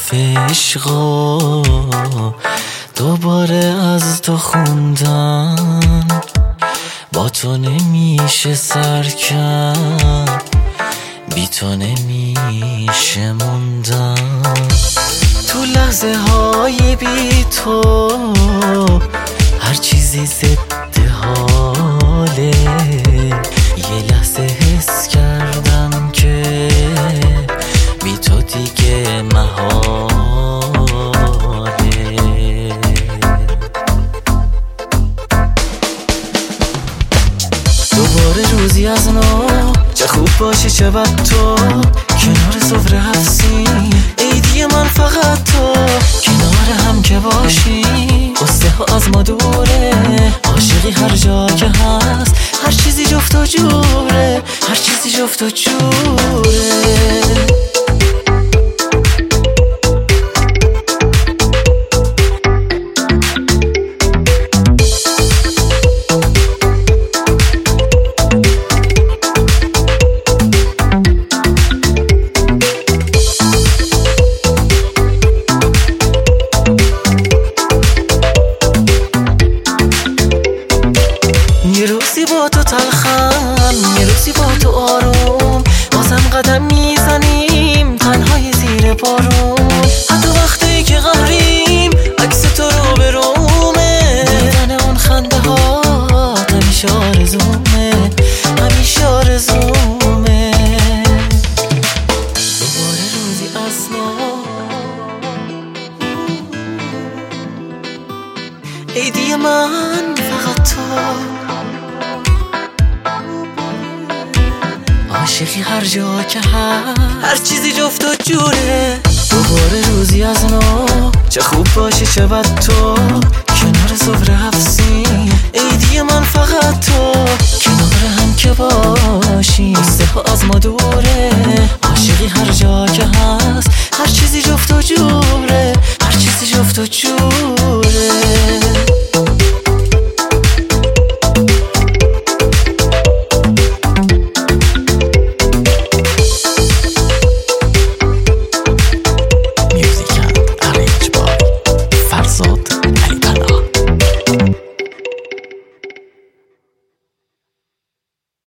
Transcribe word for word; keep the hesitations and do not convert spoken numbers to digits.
حرف عشقا دوباره از تو خوندن، با تو نمیشه سر کرد، بی تو نمیشه موندن. تو لحظه های بی تو هر چیزی ضد حاله، یه لحظه حس کردم که بی تو دیگه محاله. دوباره روزی از نو، چه خوب باشی چه بد تو، کنار سفره هفسین عیدی من فقط تو. کنار هم که باشی قصه ها از ما دوره، عاشقی هر جا که هست، هر چیزی جفت و جوره، هر چیزی جفت و جوره. یه روزی با تو تلخم، یه روزی با تو آروم، بازم قدم میزنیم تنهای زیر بارون. حتی وقتی که قهریم عکس تو رو به رومه، دیدن اون خنده ها همیشه آرزومه، همیشه آرزومه. دوباره روزی از نو، عیدی من فقط تو، عاشقی هر جا که هست، هر چیزی جفت و جوره. دوباره روزی از نو، چه خوب باشی چه بد تو، کنار سفره هفسین عیدی من فقط تو. کنار هم که باشی قصه ها از ما دوره، عاشقی هر جا که هست،